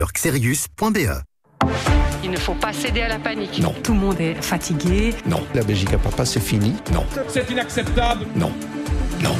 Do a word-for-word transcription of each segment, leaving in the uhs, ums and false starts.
xerius point b e. Il ne faut pas céder à la panique. Non. Tout le monde est fatigué. Non. La Belgique à papa, c'est fini. Non. C'est inacceptable. Non. Non.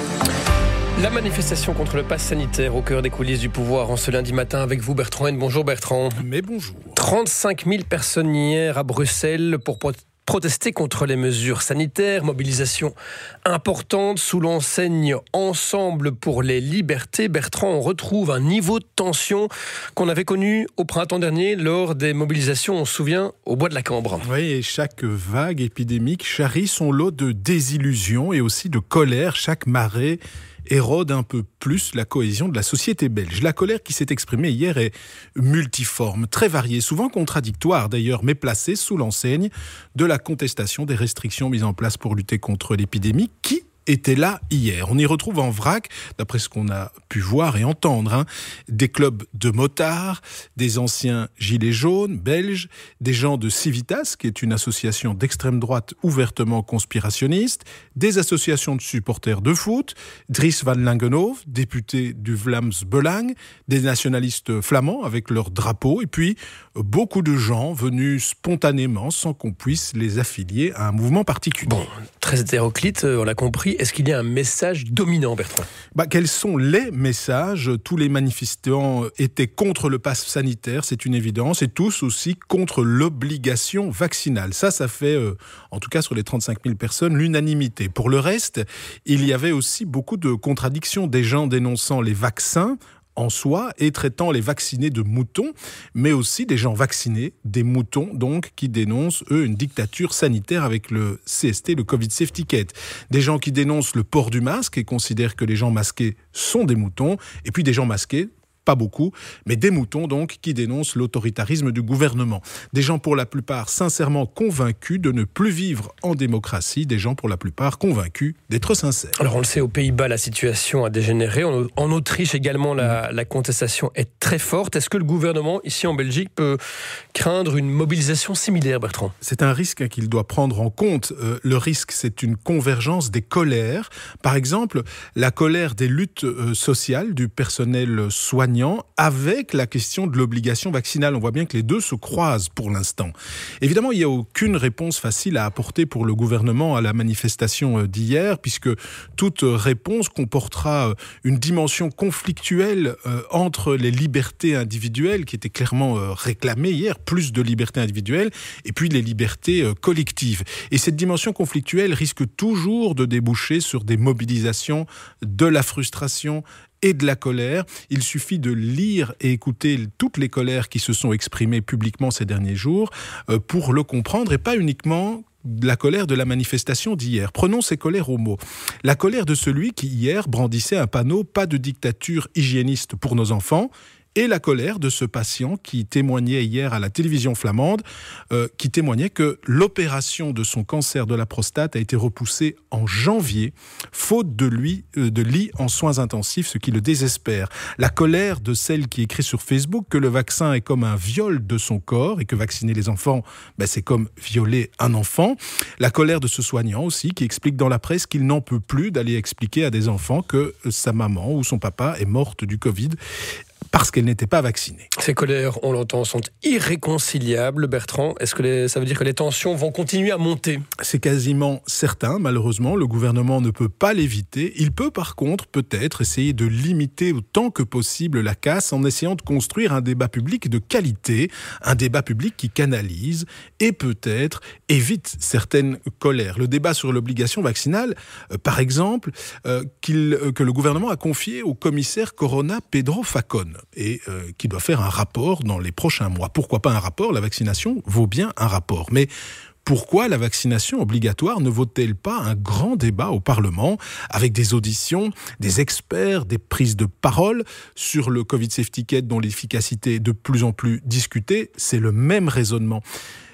La manifestation contre le pass sanitaire au cœur des coulisses du pouvoir en ce lundi matin avec vous Bertrand Haine. Bonjour Bertrand. Mais bonjour. trente-cinq mille personnes hier à Bruxelles pour protester contre les mesures sanitaires. Mobilisation importante sous l'enseigne Ensemble pour les libertés. Bertrand, on retrouve un niveau de tension qu'on avait connu au printemps dernier lors des mobilisations, on se souvient, au Bois de la Cambre. Oui, et chaque vague épidémique charrie son lot de désillusions et aussi de colère. Chaque marée érode un peu plus la cohésion de la société belge. La colère qui s'est exprimée hier est multiforme, très variée, souvent contradictoire d'ailleurs, mais placée sous l'enseigne de la contestation des restrictions mises en place pour lutter contre l'épidémie qui était là hier. On y retrouve en vrac, d'après ce qu'on a pu voir et entendre, hein, des clubs de motards, des anciens gilets jaunes belges, des gens de Civitas, qui est une association d'extrême droite ouvertement conspirationniste, des associations de supporters de foot, Dries van Langenhove, député du Vlaams Belang, des nationalistes flamands avec leur drapeau, et puis beaucoup de gens venus spontanément sans qu'on puisse les affilier à un mouvement particulier. Bon, très hétéroclite, on l'a compris. Est-ce qu'il y a un message dominant, Bertrand ? Bah, quels sont les messages ? Tous les manifestants étaient contre le pass sanitaire, c'est une évidence, et tous aussi contre l'obligation vaccinale. Ça, ça fait, euh, en tout cas sur les trente-cinq mille personnes, l'unanimité. Pour le reste, il y avait aussi beaucoup de contradictions, des gens dénonçant les vaccins en soi et traitant les vaccinés de moutons, mais aussi des gens vaccinés, des moutons donc, qui dénoncent, eux, une dictature sanitaire avec le C S T, le Covid Safety Ticket. Des gens qui dénoncent le port du masque et considèrent que les gens masqués sont des moutons, et puis des gens masqués, pas beaucoup, mais des moutons donc qui dénoncent l'autoritarisme du gouvernement. Des gens pour la plupart sincèrement convaincus de ne plus vivre en démocratie, des gens pour la plupart convaincus d'être sincères. Alors on le sait, aux Pays-Bas la situation a dégénéré, en, en Autriche également la, la contestation est très forte. Est-ce que le gouvernement ici en Belgique peut craindre une mobilisation similaire, Bertrand ? C'est un risque qu'il doit prendre en compte. Euh, le risque, c'est une convergence des colères. Par exemple, la colère des luttes euh, sociales du personnel soignant avec la question de l'obligation vaccinale. On voit bien que les deux se croisent pour l'instant. Évidemment, il n'y a aucune réponse facile à apporter pour le gouvernement à la manifestation d'hier, puisque toute réponse comportera une dimension conflictuelle entre les libertés individuelles, qui étaient clairement réclamées hier, plus de libertés individuelles, et puis les libertés collectives. Et cette dimension conflictuelle risque toujours de déboucher sur des mobilisations, de la frustration et de la colère. Il suffit de lire et écouter toutes les colères qui se sont exprimées publiquement ces derniers jours pour le comprendre, et pas uniquement la colère de la manifestation d'hier. Prenons ces colères au mot. La colère de celui qui, hier, brandissait un panneau « Pas de dictature hygiéniste pour nos enfants », et la colère de ce patient qui témoignait hier à la télévision flamande, euh, qui témoignait que l'opération de son cancer de la prostate a été repoussée en janvier, faute de, lui, euh, de lit en soins intensifs, ce qui le désespère. La colère de celle qui écrit sur Facebook que le vaccin est comme un viol de son corps et que vacciner les enfants, ben, c'est comme violer un enfant. La colère de ce soignant aussi qui explique dans la presse qu'il n'en peut plus d'aller expliquer à des enfants que sa maman ou son papa est morte du Covid parce qu'elle n'était pas vaccinée. Ces colères, on l'entend, sont irréconciliables. Bertrand, est-ce que les, ça veut dire que les tensions vont continuer à monter ? C'est quasiment certain, malheureusement. Le gouvernement ne peut pas l'éviter. Il peut par contre peut-être essayer de limiter autant que possible la casse en essayant de construire un débat public de qualité, un débat public qui canalise et peut-être évite certaines colères. Le débat sur l'obligation vaccinale, euh, par exemple, euh, qu'il, euh, que le gouvernement a confié au commissaire Corona Pedro Facón, et euh, qui doit faire un rapport dans les prochains mois. Pourquoi pas un rapport ? La vaccination vaut bien un rapport. Mais pourquoi la vaccination obligatoire ne vaut-elle pas un grand débat au Parlement avec des auditions, des experts, des prises de parole sur le Covid Safety Ticket dont l'efficacité est de plus en plus discutée ? C'est le même raisonnement.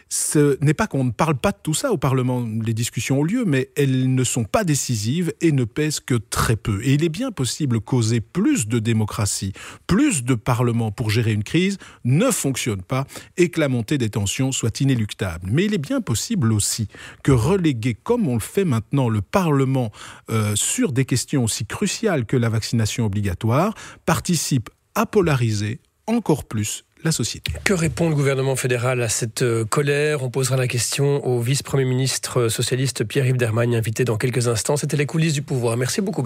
Ce n'est pas qu'on ne parle pas de tout ça au Parlement, les discussions ont lieu, mais elles ne sont pas décisives et ne pèsent que très peu. Et il est bien possible qu'oser plus de démocratie, plus de Parlement pour gérer une crise ne fonctionne pas et que la montée des tensions soit inéluctable. Mais il est bien possible aussi que reléguer, comme on le fait maintenant, le Parlement euh, sur des questions aussi cruciales que la vaccination obligatoire, participe à polariser encore plus la société. Que répond le gouvernement fédéral à cette colère ? On posera la question au vice-premier ministre socialiste Pierre-Yves Dermagne, invité dans quelques instants. C'était les coulisses du pouvoir. Merci beaucoup.